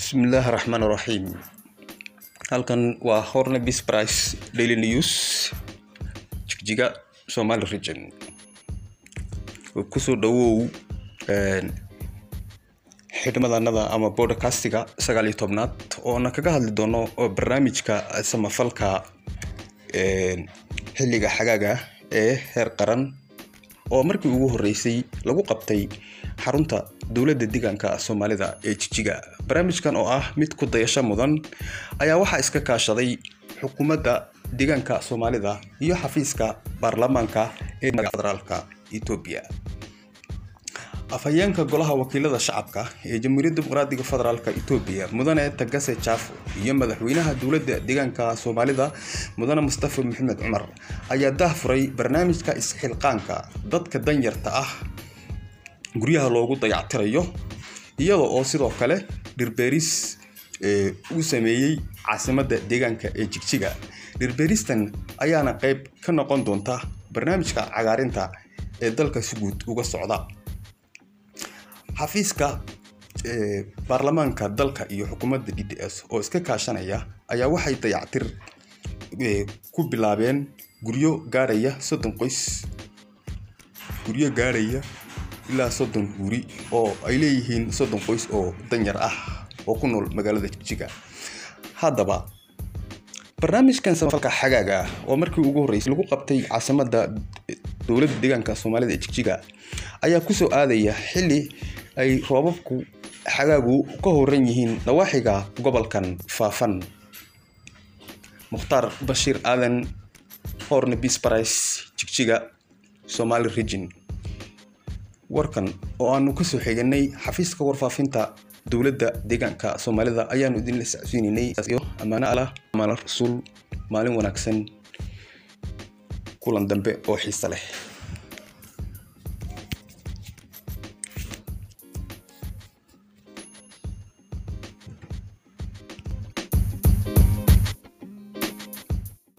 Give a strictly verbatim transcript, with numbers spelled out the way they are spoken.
بسم الله الرحمن الرحيم. halkan waa Horne Peace Prize Daily News jigjiga Somali Region. Kusoo dhawow een xidhmadannada ama podcastiga sagaal iyo tobnaad oo na kaga hadli doono oo barnaamijka samafalka een xilliga xagaaga ee heer qaran oo markii ugu horeysay lagu qabtay xarunta dawladda deegaanka Soomaalida ee Jigjiga. barnaamijkan oo ah mid ku dayasho mudan ayaa waxa iska kaashaday xukuumadda deegaanka Soomaalida iyo xafiiska baarlamaanka ee federaalka Itoobiya. afhayeenka golaha wakiilada shacabka ee Jamhuuriyadda Dimuqraadiga Federaalka Itoobiya Mudane Tagase Chaafo iyo madaxweynaha dawladda deegaanka Soomaalida Mudane Mustafa Maxamed Cumar ayaa daahfuray barnaamijka isxilqaanka dadka danyarta ah guryaha loogu dayactirayo iyadoo oo sidoo kale dhirbeeris ee uu sameeyay caasimadda deegaanka ee Jigjiga. dhirbeeristan ayaana qayb ka noqon doonta barnaamijka cagaarinta ee dalka si guud uga socda. xafiiska ee baarlamaanka dalka iyo xukuumadda D D S oo iska kaashanaya ayaa waxay dayactir ku bilaabeen guryo gaaraya soddon qoys guryo gaaraya ilaa soddon guri oo ay leeyihiin soddon qoys oo danyar ah oo ku nool magaalada Jigjiga. haddaba barnaamijkan samafalka xagaaga oo markii ugu horeysay lagu qabtay caasimadda dawladda deegaanka Soomaalida ee Jigjiga ayaa ku soo aadaya xilli ay roobabku xagaagu ka horan yihiin nawaaxiga gobolkan faafan. Mukhtaar Bashiir Aadan, Horne Peace Prize, Jigjiga, Somali Region. warkan oo aanu ka soo xiganay xafiiska warfaafinta dawladda deegaanka Soomaalida ayaanu idin la socodsiinay iyo amaana Allah amaana rasuul maalin wanaagsan kulan dambe oo xiiso leh.